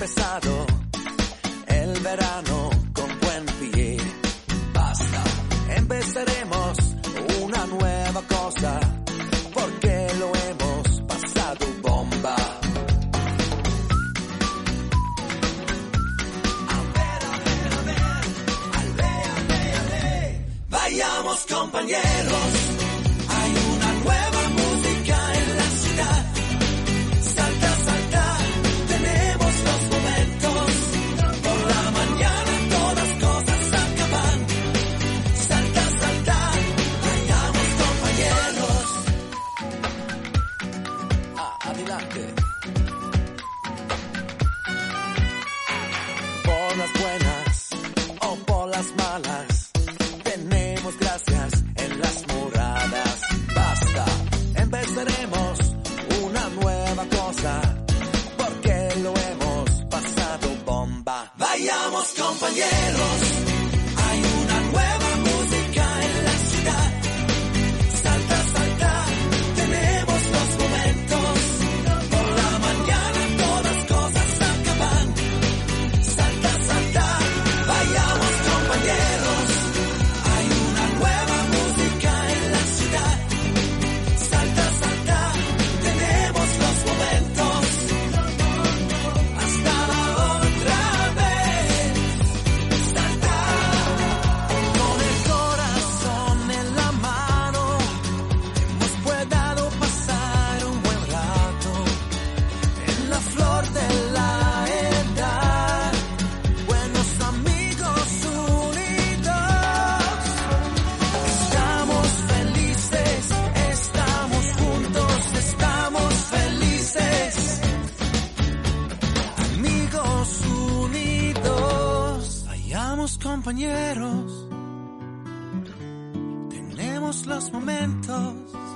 empezado el verano con buen pie. Basta, empezaremos una nueva cosa, porque lo hemos pasado bomba. Vayamos, compañeros, hay una nueva música en la ciudad. Salta, salta, tenemos los momentos. Por la mañana todas cosas acaban. Salta, salta, vayamos, compañeros. Adelante. Por las buenas o por las malas, tenemos gracias en las moradas. Basta, empezaremos una nueva cosa, porque lo hemos pasado bomba. Vayamos, compañeros, hay una nueva música en la ciudad. Salta, salta, tenemos los momentos. Por la mañana todas cosas acaban. Salta, salta, vayamos, compañeros. Hay una nueva música en la ciudad. Salta, salta, tenemos los momentos. Hasta la otra vez. Salta. Con el corazón en la mano, hemos podido pasar un buen rato. En la flor de la edad, buenos amigos unidos. Estamos felices, estamos juntos, estamos felices. Amigos unidos, vayamos, compañeros, tenemos los momentos.